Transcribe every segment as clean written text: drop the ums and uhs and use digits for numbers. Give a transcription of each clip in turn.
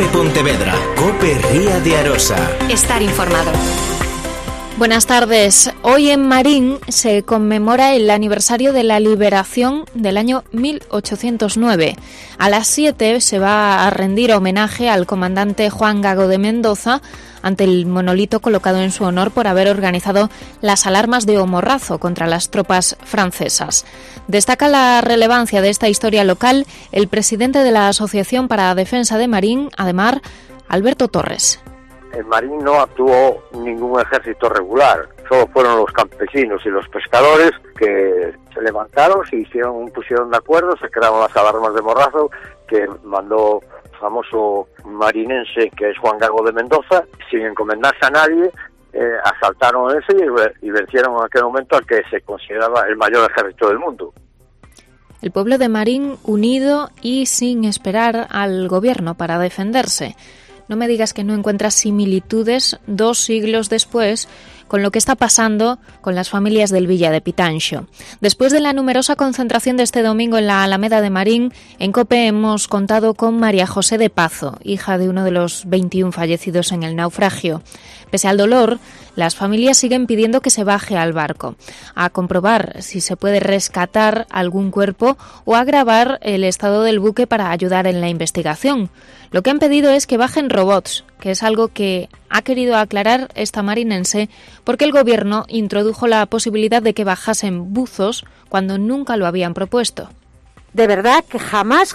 COPE Pontevedra, COPE Ría de Arosa. Estar informado. Buenas tardes. Hoy en Marín se conmemora el aniversario de la liberación del año 1809. A las 7 se va a rendir homenaje al comandante Juan Gago de Mendoza ante el monolito colocado en su honor por haber organizado las alarmas de Homorrazo contra las tropas francesas. Destaca la relevancia de esta historia local el presidente de la Asociación para la Defensa de Marín, ADEMAR, Alberto Torres. En Marín no actuó ningún ejército regular, solo fueron los campesinos y los pescadores que se levantaron, pusieron de acuerdo, se crearon las alarmas de Morrazo que mandó el famoso marinense que es Juan Gago de Mendoza, sin encomendarse a nadie, asaltaron ese y vencieron en aquel momento al que se consideraba el mayor ejército del mundo. El pueblo de Marín unido y sin esperar al gobierno para defenderse. No me digas que no encuentras similitudes 2 siglos después con lo que está pasando con las familias del Villa de Pitanxo. Después de la numerosa concentración de este domingo en la Alameda de Marín, en COPE hemos contado con María José de Pazo, hija de uno de los 21 fallecidos en el naufragio. Pese al dolor, las familias siguen pidiendo que se baje al barco, a comprobar si se puede rescatar algún cuerpo o a grabar el estado del buque para ayudar en la investigación. Lo que han pedido es que bajen robots, que es algo que ha querido aclarar esta marinense porque el gobierno introdujo la posibilidad de que bajasen buzos cuando nunca lo habían propuesto. De verdad que jamás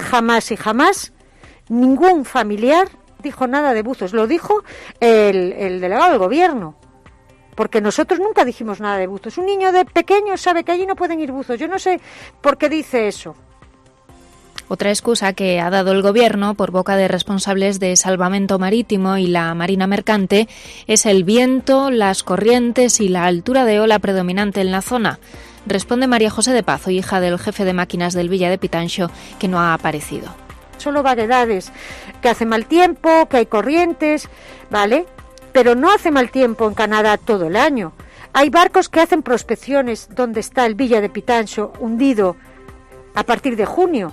ningún familiar dijo nada de buzos. Lo dijo el delegado del gobierno, porque nosotros nunca dijimos nada de buzos. Un niño de pequeño sabe que allí no pueden ir buzos. Yo no sé por qué dice eso. Otra excusa que ha dado el Gobierno por boca de responsables de Salvamento Marítimo y la Marina Mercante es el viento, las corrientes y la altura de ola predominante en la zona. Responde María José de Pazo, hija del jefe de máquinas del Villa de Pitanxo, que no ha aparecido. Solo vaguedades, que hace mal tiempo, que hay corrientes, ¿vale? Pero no hace mal tiempo en Canadá todo el año. Hay barcos que hacen prospecciones donde está el Villa de Pitanxo hundido a partir de junio.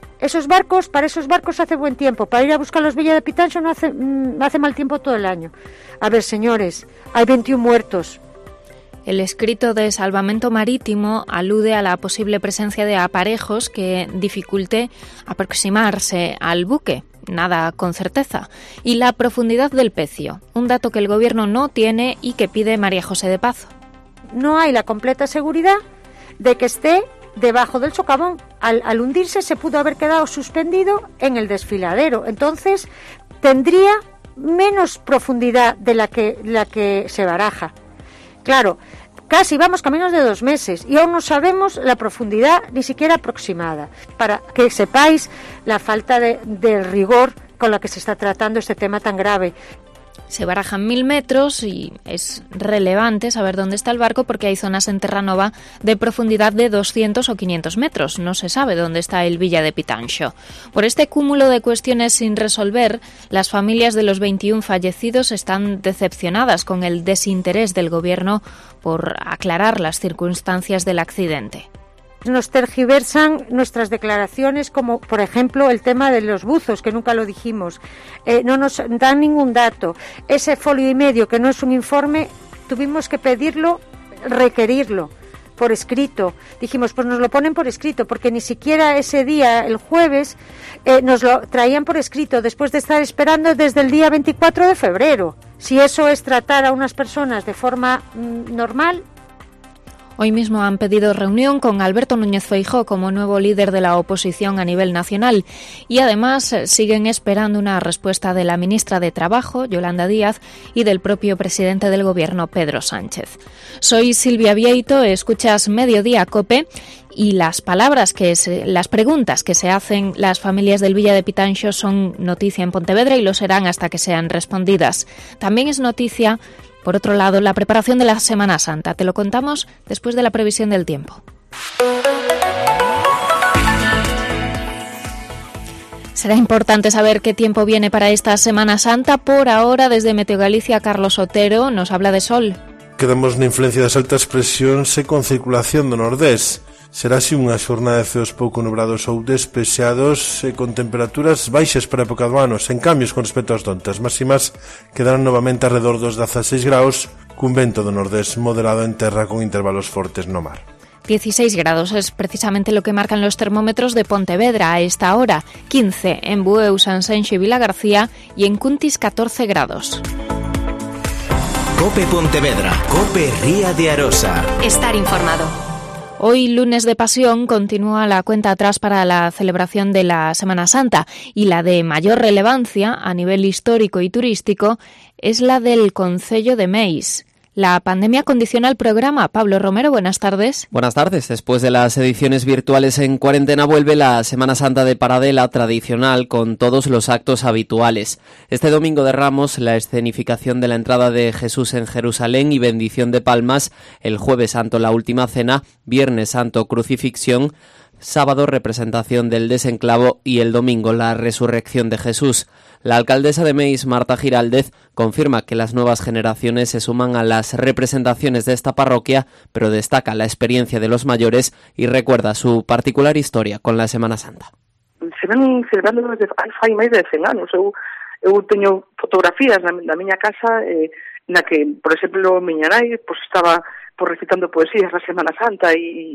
Para esos barcos hace buen tiempo. Para ir a buscar los Villa de Pitanxo no hace mal tiempo todo el año. A ver, señores, hay 21 muertos. El escrito de Salvamento Marítimo alude a la posible presencia de aparejos que dificulte aproximarse al buque. Nada con certeza. Y la profundidad del pecio, un dato que el Gobierno no tiene y que pide María José de Pazo. No hay la completa seguridad de que esté debajo del socavón. Al hundirse se pudo haber quedado suspendido en el desfiladero. Entonces tendría menos profundidad de la que se baraja. Claro, casi vamos caminos de 2 meses y aún no sabemos la profundidad ni siquiera aproximada. Para que sepáis la falta de rigor con la que se está tratando este tema tan grave. Se barajan 1000 metros y es relevante saber dónde está el barco porque hay zonas en Terranova de profundidad de 200 o 500 metros. No se sabe dónde está el Villa de Pitanxo. Por este cúmulo de cuestiones sin resolver, las familias de los 21 fallecidos están decepcionadas con el desinterés del Gobierno por aclarar las circunstancias del accidente. Nos tergiversan nuestras declaraciones, como por ejemplo el tema de los buzos, que nunca lo dijimos. No nos dan ningún dato. Ese 1,5 folio que no es un informe, tuvimos que requerirlo por escrito. Dijimos, pues nos lo ponen por escrito, porque ni siquiera ese día, el jueves, nos lo traían por escrito, después de estar esperando desde el día 24 de febrero. Si eso es tratar a unas personas de forma normal. Hoy mismo han pedido reunión con Alberto Núñez Feijóo como nuevo líder de la oposición a nivel nacional y además siguen esperando una respuesta de la ministra de Trabajo, Yolanda Díaz, y del propio presidente del Gobierno, Pedro Sánchez. Soy Silvia Vieito, escuchas Mediodía COPE y las preguntas que se hacen las familias del Villa de Pitanxo son noticia en Pontevedra y lo serán hasta que sean respondidas. También es noticia, por otro lado, la preparación de la Semana Santa. Te lo contamos después de la previsión del tiempo. Será importante saber qué tiempo viene para esta Semana Santa. Por ahora, desde Meteo Galicia, Carlos Otero nos habla de sol. Quedamos na influencia das altas presións e con circulación do nordés. Será así unha xornada de ceos pouco nubrados ou despexados e con temperaturas baixas para a época do ano, sen cambios con respecto ás dontas. Máximas quedarán novamente alrededor dos 16 graus, cun vento do nordés moderado en terra con intervalos fortes no mar. 16 grados es precisamente lo que marcan los termómetros de Pontevedra a esta hora, 15 en Bueu, Sanxenxo y Vilagarcía y en Cuntis 14 grados. Cope Pontevedra, Cope Ría de Arosa. Estar informado. Hoy, lunes de Pasión, continúa la cuenta atrás para la celebración de la Semana Santa y la de mayor relevancia a nivel histórico y turístico es la del Concello de Meis. La pandemia condiciona el programa. Pablo Romero, buenas tardes. Buenas tardes. Después de las ediciones virtuales en cuarentena vuelve la Semana Santa de Paradela tradicional con todos los actos habituales. Este domingo de Ramos, la escenificación de la entrada de Jesús en Jerusalén y bendición de palmas, el Jueves Santo la Última Cena, Viernes Santo Crucifixión, sábado representación del desenclavo y el domingo la resurrección de Jesús. La alcaldesa de Meis, Marta Giraldez, confirma que las nuevas generaciones se suman a las representaciones de esta parroquia, pero destaca la experiencia de los mayores y recuerda su particular historia con la Semana Santa. Se ven celebrando desde hai máis de 100 anos. Eu teño fotografías na miña casa na que, por exemplo, miña nai estaba recitando poesías na Semana Santa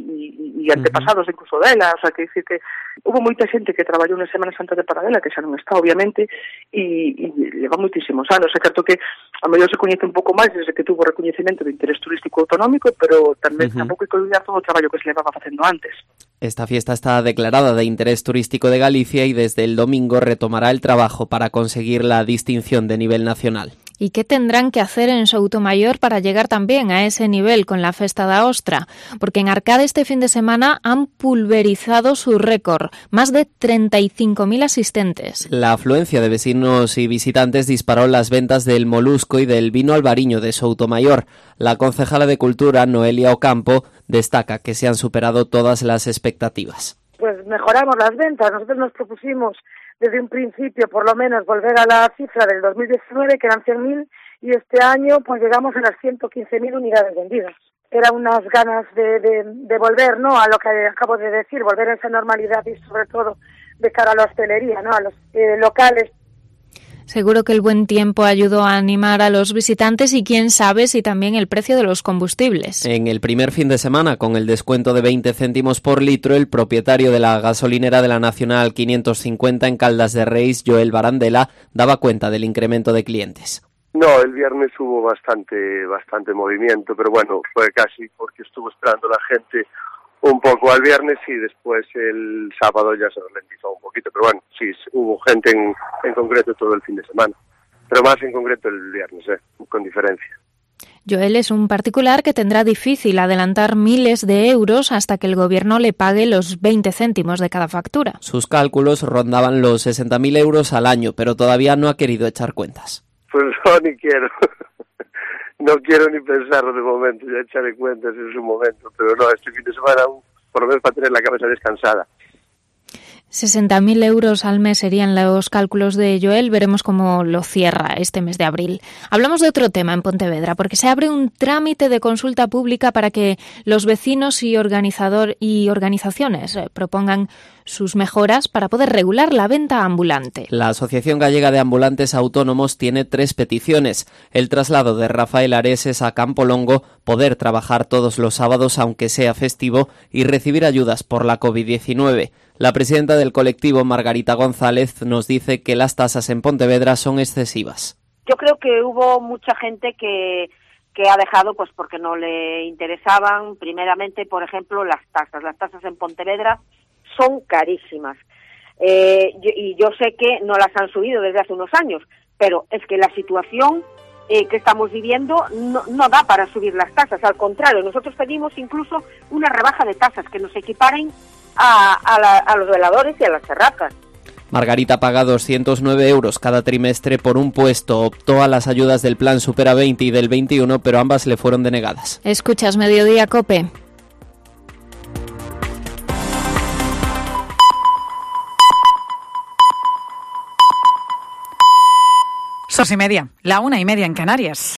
e antepasados incluso dela, o sea, que dicir que hubo moita xente que traballou na Semana Santa de Paradela, que xa non está, obviamente, e leva moitísimos anos. É certo que a mellor se coñece un pouco máis desde que tuvo recoñecemento de interés turístico autonómico, pero tamén tampouco hai que olvidar todo o traballo que se levaba facendo antes. Esta fiesta está declarada de interés turístico de Galicia y desde el domingo retomará el trabajo para conseguir la distinción de nivel nacional. ¿Y qué tendrán que hacer en Soutomaior para llegar también a ese nivel con la Festa da Ostra? Porque en Arcade este fin de semana han pulverizado su récord, más de 35.000 asistentes. La afluencia de vecinos y visitantes disparó las ventas del molusco y del vino albariño de Soutomaior. La concejala de Cultura, Noelia Ocampo, destaca que se han superado todas las expectativas. Pues mejoramos las ventas. Nosotros nos propusimos desde un principio, por lo menos, volver a la cifra del 2019, que eran 100.000, y este año pues llegamos a las 115.000 unidades vendidas. Era unas ganas de volver, ¿no?, a lo que acabo de decir, volver a esa normalidad y sobre todo de cara a la hostelería, ¿no?, a los locales. Seguro que el buen tiempo ayudó a animar a los visitantes y quién sabe si también el precio de los combustibles. En el primer fin de semana, con el descuento de 20 céntimos por litro, el propietario de la gasolinera de la Nacional 550 en Caldas de Reis, Joel Barandela, daba cuenta del incremento de clientes. No, el viernes hubo bastante movimiento, pero bueno, fue casi porque estuvo esperando la gente un poco al viernes y después el sábado ya se ralentizó un poquito, pero bueno, sí, hubo gente en concreto todo el fin de semana, pero más en concreto el viernes, con diferencia. Joel es un particular que tendrá difícil adelantar miles de euros hasta que el gobierno le pague los 20 céntimos de cada factura. Sus cálculos rondaban los 60.000 euros al año, pero todavía no ha querido echar cuentas. Pues no, ni quiero. No quiero ni pensarlo de momento, ya echaré cuentas en su momento, pero no, este fin de semana por lo menos para tener la cabeza descansada. 60.000 euros al mes serían los cálculos de Joel. Veremos cómo lo cierra este mes de abril. Hablamos de otro tema en Pontevedra, porque se abre un trámite de consulta pública para que los vecinos y organizaciones propongan sus mejoras para poder regular la venta ambulante. La Asociación Gallega de Ambulantes Autónomos tiene 3 peticiones. El traslado de Rafael Areses a Campolongo, poder trabajar todos los sábados aunque sea festivo y recibir ayudas por la COVID-19. La presidenta del colectivo, Margarita González, nos dice que las tasas en Pontevedra son excesivas. Yo creo que hubo mucha gente que ha dejado pues porque no le interesaban, primeramente, por ejemplo, las tasas. Las tasas en Pontevedra son carísimas. Y yo sé que no las han subido desde hace unos años, pero es que la situación que estamos viviendo no da para subir las tasas. Al contrario, nosotros pedimos incluso una rebaja de tasas que nos equiparen a los veladores y a las terrazas. Margarita paga 209 euros cada trimestre por un puesto. Optó a las ayudas del Plan Supera 20 y del 21, pero ambas le fueron denegadas. Escuchas Mediodía Cope. Sos y media, la 1:30 en Canarias.